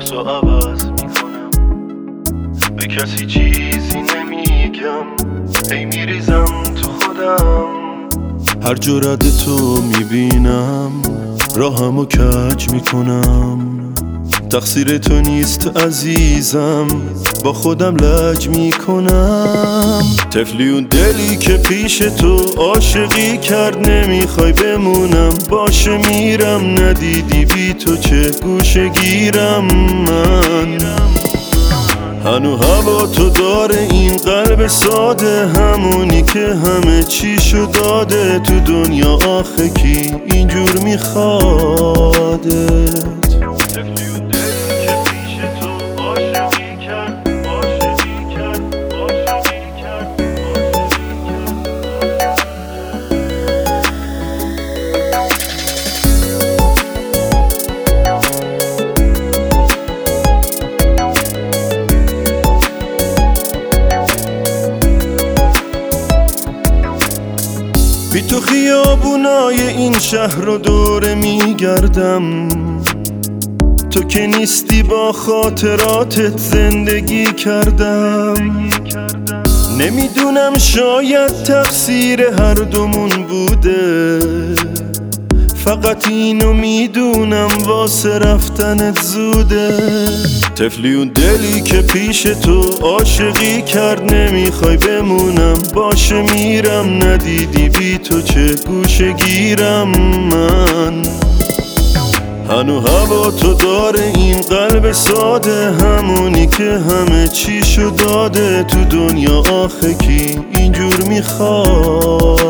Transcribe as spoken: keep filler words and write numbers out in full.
شخصو عوض میکنم، به کسی چیزی نمیگم، هی میریزم تو خودم. هر جرأت تو میبینم راهمو کج میکنم، تقصیر تو نیست عزیزم، با خودم لج میکنم. طفلی اون دلی که پیش تو عاشقی کرد، نمیخوای بمونم، باشه میرم، ندیدی بی تو چه گوشه گیرم من. هنو هوا تو داره این قلب ساده، همونی که همه چیشو داده تو دنیا، آخه کی اینجور میخوادت؟ بی تو خیابونای این شهر رو دوره میگردم، تو که نیستی با خاطراتت زندگی کردم. نمیدونم شاید تقصیر هر دومون بوده، فقط اینو میدونم واسه رفتنت زوده. طفلی اون دلی که پیش تو عاشقی کرد، نمیخوای بمونم، باشه میرم، ندیدی بی تو چه گوشه گیرم من. هنو هوا تو داره این قلب ساده، همونی که همه چیشو داده تو دنیا، آخه کی اینجور میخواد؟